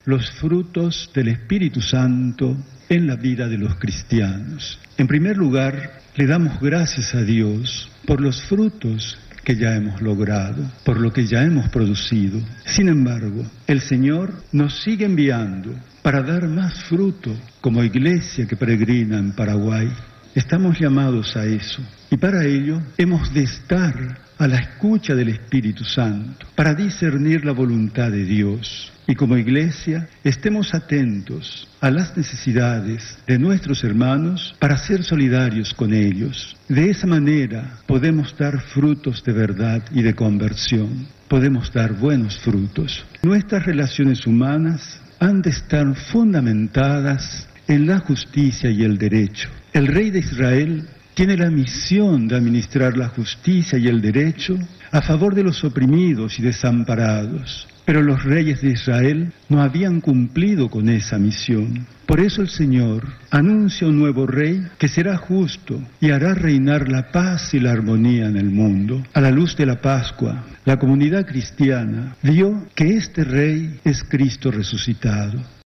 los frutos del Espíritu Santo en la vida de los cristianos. En primer lugar, le damos gracias a Dios por los frutos que ya hemos logrado, por lo que ya hemos producido. Sin embargo, el Señor nos sigue enviando para dar más fruto como iglesia que peregrina en Paraguay. Estamos llamados a eso y para ello hemos de estar a la escucha del Espíritu Santo para discernir la voluntad de Dios. Y como iglesia, estemos atentos a las necesidades de nuestros hermanos para ser solidarios con ellos. De esa manera podemos dar frutos de verdad y de conversión. Podemos dar buenos frutos. Nuestras relaciones humanas han de estar fundamentadas en la justicia y el derecho. El rey de Israel tiene la misión de administrar la justicia y el derecho a favor de los oprimidos y desamparados. Pero los reyes de Israel no habían cumplido con esa misión. Por eso el Señor anuncia un nuevo rey que será justo y hará reinar la paz y la armonía en el mundo. A la luz de la Pascua, la comunidad cristiana vio que este rey es Cristo resucitado.